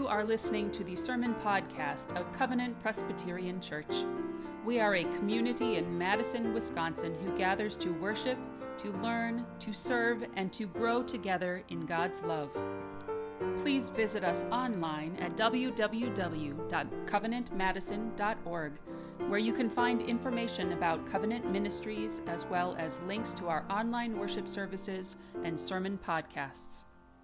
are listening to the sermon podcast of Covenant Presbyterian Church. We are a community in Madison, Wisconsin who gathers to worship, to learn, to serve, and to grow together in God's love. Please visit us online at www.covenantmadison.org, where you can find information about Covenant Ministries as well as links to our online worship services and sermon podcasts.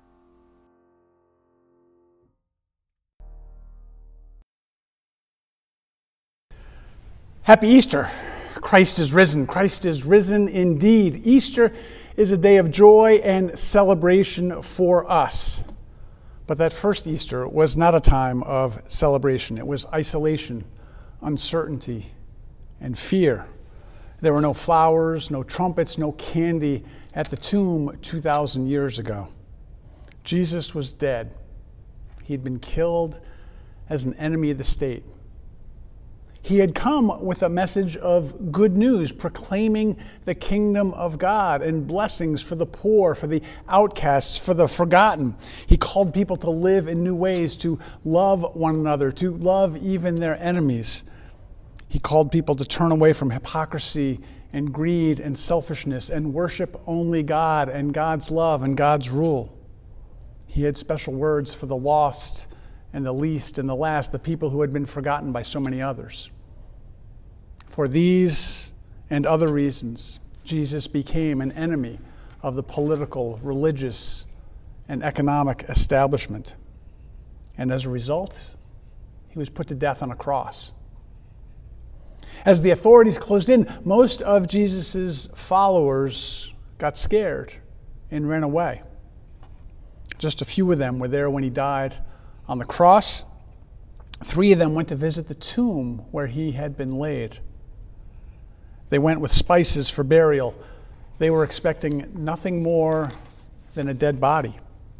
Happy Easter. Christ is risen. Christ is risen indeed. Easter is a day of joy and celebration for us. But that first Easter was not a time of celebration. It was isolation, uncertainty, and fear. There were no flowers, no trumpets, no candy at the tomb 2,000 years ago. Jesus was dead. He had been killed as an enemy of the state. He had come with a message of good news, proclaiming the kingdom of God and blessings for the poor, for the outcasts, for the forgotten. He called people to live in new ways, to love one another, to love even their enemies. He called people to turn away from hypocrisy and greed and selfishness and worship only God and God's love and God's rule. He had special words for the lost and the least and the last, the people who had been forgotten by so many others. For these and other reasons, Jesus became an enemy of the political, religious, and economic establishment. And as a result, he was put to death on a cross. As the authorities closed in, most of Jesus' followers got scared and ran away. Just a few of them were there when he died on the cross. 3 of them went to visit the tomb where he had been laid. They went with spices for burial. They were expecting nothing more than a dead body.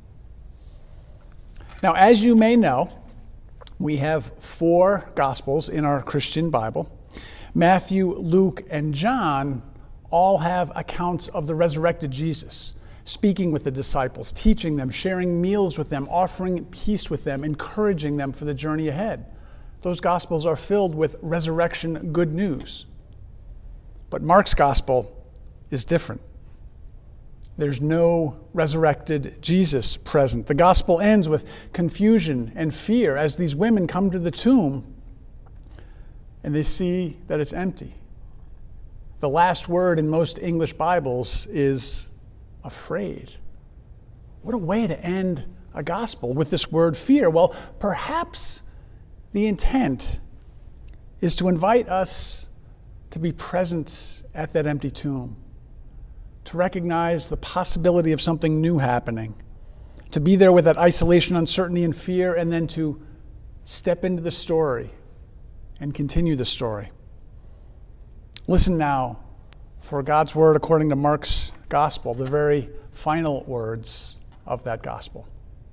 Now, as you may know, we have 4 Gospels in our Christian Bible. Matthew, Luke, and John all have accounts of the resurrected Jesus, speaking with the disciples, teaching them, sharing meals with them, offering peace with them, encouraging them for the journey ahead. Those Gospels are filled with resurrection good news. But Mark's gospel is different. There's no resurrected Jesus present. The gospel ends with confusion and fear as these women come to the tomb and they see that it's empty. The last word in most English Bibles is afraid. What a way to end a gospel with this word fear. Well, perhaps the intent is to invite us to be present at that empty tomb, to recognize the possibility of something new happening, to be there with that isolation, uncertainty, and fear, and then to step into the story and continue the story. Listen now for God's word according to Mark's gospel, the very final words of that gospel.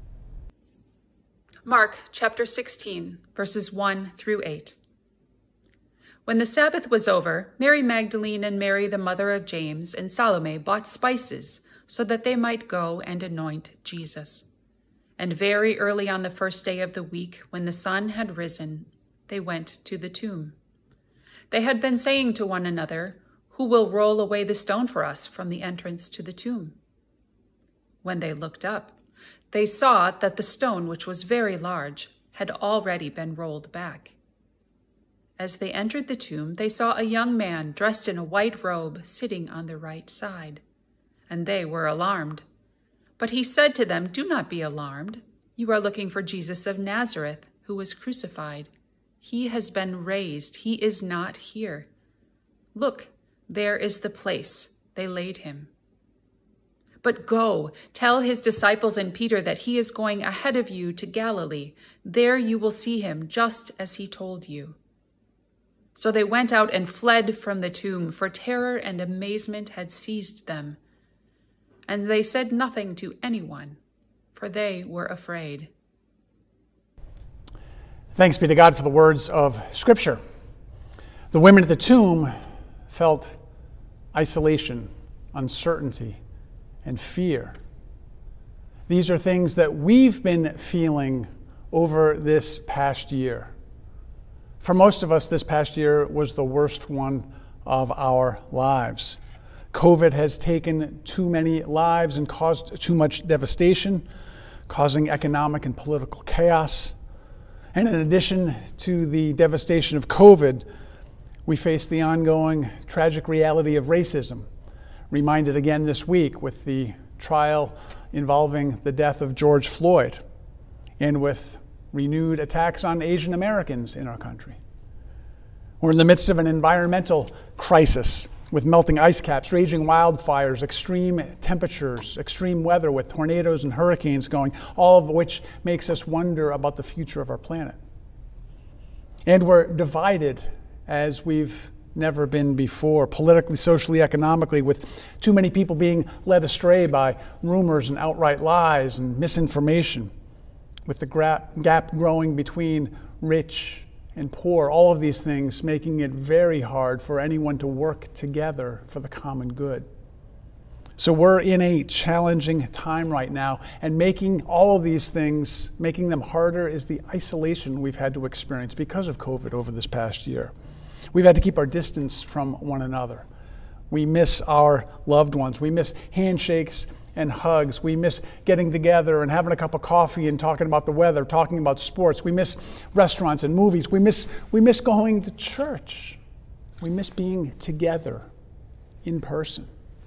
Mark chapter 16, verses 1 through 8. When the Sabbath was over, Mary Magdalene and Mary, the mother of James, and Salome bought spices so that they might go and anoint Jesus. And very early on the first day of the week, when the sun had risen, they went to the tomb. They had been saying to one another, "Who will roll away the stone for us from the entrance to the tomb?" When they looked up, they saw that the stone, which was very large, had already been rolled back. As they entered the tomb, they saw a young man dressed in a white robe sitting on the right side, and they were alarmed. But he said to them, "Do not be alarmed. You are looking for Jesus of Nazareth, who was crucified. He has been raised. He is not here. Look, there is the place they laid him. But go, tell his disciples and Peter that he is going ahead of you to Galilee. There you will see him, just as he told you." So they went out and fled from the tomb, for terror and amazement had seized them. And they said nothing to anyone, for they were afraid. Thanks be to God for the words of Scripture. The women at the tomb felt isolation, uncertainty, and fear. These are things that we've been feeling over this past year. For most of us, this past year was the worst one of our lives. COVID has taken too many lives and caused too much devastation, causing economic and political chaos. And in addition to the devastation of COVID, we face the ongoing tragic reality of racism, reminded again this week with the trial involving the death of George Floyd, and with renewed attacks on Asian Americans in our country. We're in the midst of an environmental crisis with melting ice caps, raging wildfires, extreme temperatures, extreme weather with tornadoes and hurricanes going, all of which makes us wonder about the future of our planet. And we're divided as we've never been before, politically, socially, economically, with too many people being led astray by rumors and outright lies and misinformation, with the gap growing between rich and poor, all of these things making it very hard for anyone to work together for the common good. So we're in a challenging time right now, and making all of these things, making them harder, is the isolation we've had to experience because of COVID over this past year. We've had to keep our distance from one another. We miss our loved ones. We miss handshakes and hugs. We miss getting together and having a cup of coffee and talking about the weather, talking about sports. We miss restaurants and movies. We miss going to church. We miss being together in person.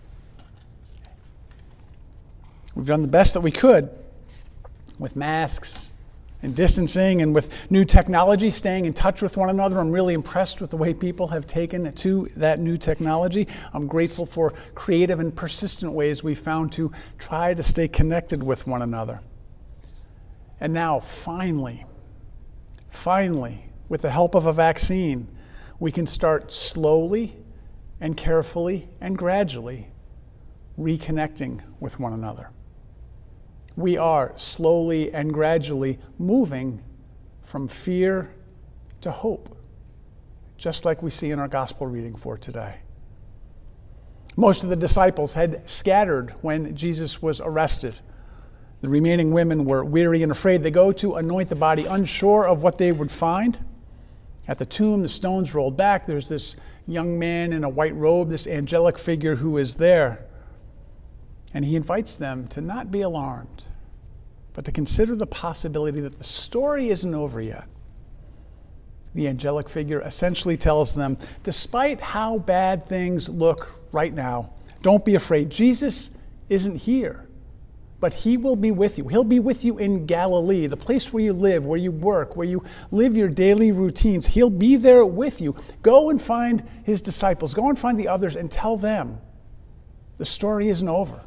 We've done the best that we could with masks and distancing and with new technology, staying in touch with one another. I'm really impressed with the way people have taken to that new technology. I'm grateful for creative and persistent ways we've found to try to stay connected with one another. And now, finally, with the help of a vaccine, we can start slowly and carefully and gradually reconnecting with one another. We are slowly and gradually moving from fear to hope, just like we see in our gospel reading for today. Most of the disciples had scattered when Jesus was arrested. The remaining women were weary and afraid. They go to anoint the body, unsure of what they would find. At the tomb, the stones rolled back. There's this young man in a white robe, this angelic figure who is there. And he invites them to not be alarmed, but to consider the possibility that the story isn't over yet. The angelic figure essentially tells them, despite how bad things look right now, don't be afraid. Jesus isn't here, but he will be with you. He'll be with you in Galilee, the place where you live, where you work, where you live your daily routines. He'll be there with you. Go and find his disciples. Go and find the others and tell them the story isn't over.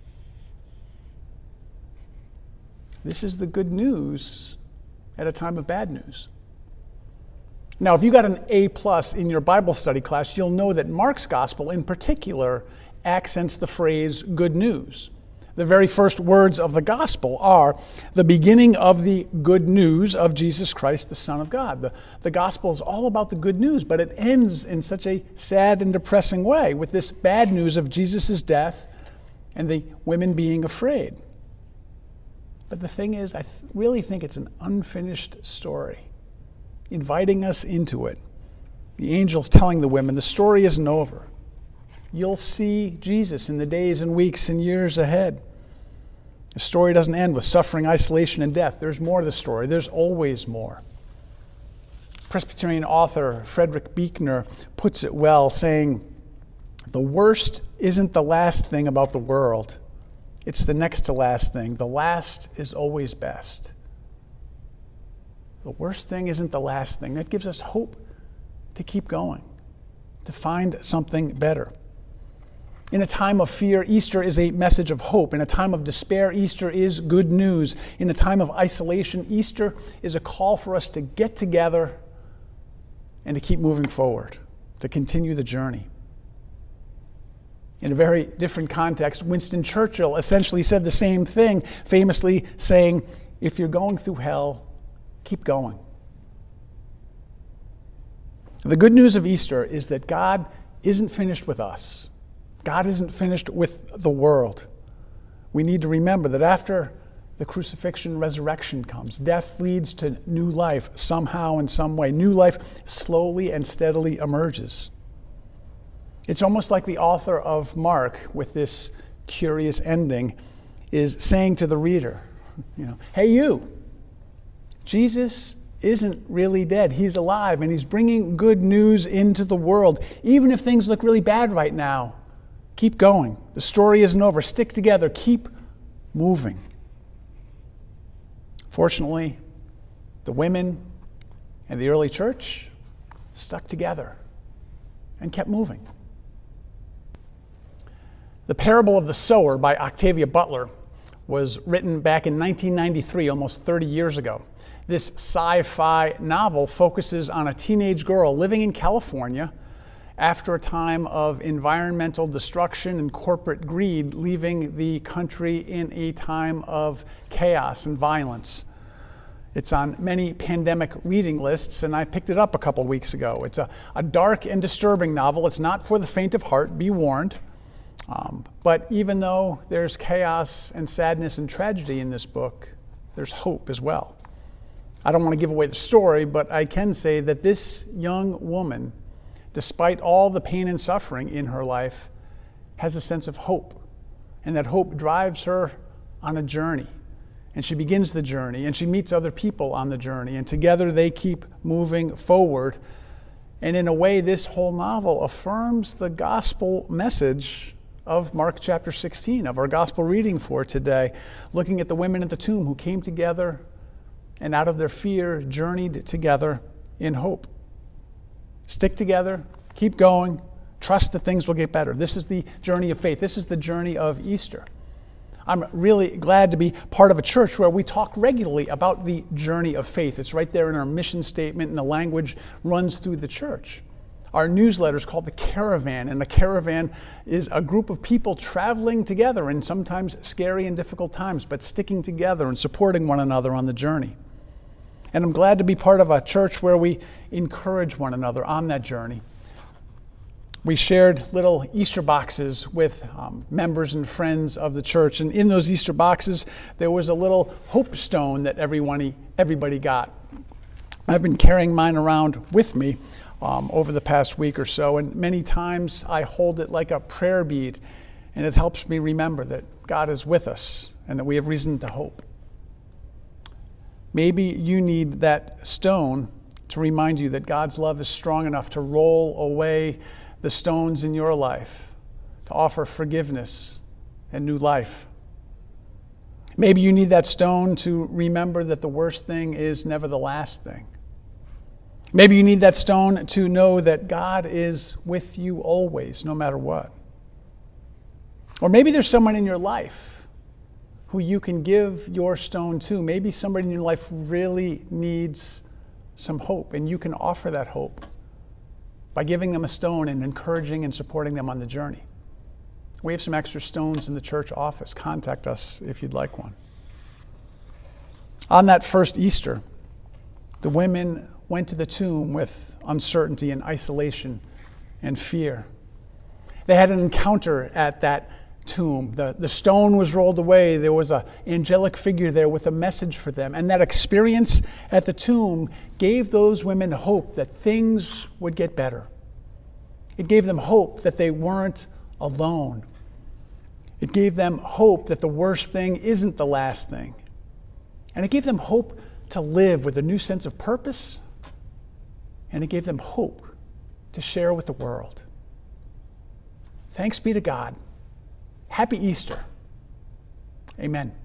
This is the good news at a time of bad news. Now, if you got an A+ in your Bible study class, you'll know that Mark's gospel in particular accents the phrase good news. The very first words of the gospel are the beginning of the good news of Jesus Christ, the Son of God. The gospel is all about the good news, but it ends in such a sad and depressing way with this bad news of Jesus' death and the women being afraid. But the thing is, I really think it's an unfinished story, inviting us into it. The angel's telling the women, the story isn't over. You'll see Jesus in the days and weeks and years ahead. The story doesn't end with suffering, isolation, and death. There's more to the story. There's always more. Presbyterian author Frederick Buechner puts it well, saying, the worst isn't the last thing about the world. It's the next to last thing. The last is always best. The worst thing isn't the last thing. That gives us hope to keep going, to find something better. In a time of fear, Easter is a message of hope. In a time of despair, Easter is good news. In a time of isolation, Easter is a call for us to get together and to keep moving forward, to continue the journey. In a very different context, Winston Churchill essentially said the same thing, famously saying, if you're going through hell, keep going. The good news of Easter is that God isn't finished with us. God isn't finished with the world. We need to remember that after the crucifixion, resurrection comes. Death leads to new life somehow, in some way. New life slowly and steadily emerges. It's almost like the author of Mark, with this curious ending, is saying to the reader, hey you, Jesus isn't really dead. He's alive, and he's bringing good news into the world. Even if things look really bad right now, keep going. The story isn't over. Stick together. Keep moving. Fortunately, the women and the early church stuck together and kept moving. The Parable of the Sower by Octavia Butler was written back in 1993, almost 30 years ago. This sci-fi novel focuses on a teenage girl living in California after a time of environmental destruction and corporate greed, leaving the country in a time of chaos and violence. It's on many pandemic reading lists, and I picked it up a couple weeks ago. It's a dark and disturbing novel. It's not for the faint of heart, be warned. But even though there's chaos and sadness and tragedy in this book, there's hope as well. I don't want to give away the story, but I can say that this young woman, despite all the pain and suffering in her life, has a sense of hope. And that hope drives her on a journey. And she begins the journey, and she meets other people on the journey. And together they keep moving forward. And in a way, this whole novel affirms the gospel message of Mark chapter 16, of our gospel reading for today, looking at the women at the tomb who came together and out of their fear journeyed together in hope. Stick together, keep going, trust that things will get better. This is the journey of faith. This is the journey of Easter. I'm really glad to be part of a church where we talk regularly about the journey of faith. It's right there in our mission statement, and the language runs through the church. Our newsletter is called The Caravan, and the Caravan is a group of people traveling together in sometimes scary and difficult times, but sticking together and supporting one another on the journey. And I'm glad to be part of a church where we encourage one another on that journey. We shared little Easter boxes with members and friends of the church, and in those Easter boxes there was a little hope stone that everybody got. I've been carrying mine around with me over the past week or so, and many times I hold it like a prayer bead, and it helps me remember that God is with us and that we have reason to hope. Maybe you need that stone to remind you that God's love is strong enough to roll away the stones in your life, to offer forgiveness and new life. Maybe you need that stone to remember that the worst thing is never the last thing. Maybe you need that stone to know that God is with you always, no matter what. Or maybe there's someone in your life who you can give your stone to. Maybe somebody in your life really needs some hope, and you can offer that hope by giving them a stone and encouraging and supporting them on the journey. We have some extra stones in the church office. Contact us if you'd like one. On that first Easter, the women went to the tomb with uncertainty and isolation and fear. They had an encounter at that tomb. The stone was rolled away. There was an angelic figure there with a message for them. And that experience at the tomb gave those women hope that things would get better. It gave them hope that they weren't alone. It gave them hope that the worst thing isn't the last thing. And it gave them hope to live with a new sense of purpose. And it gave them hope to share with the world. Thanks be to God. Happy Easter. Amen.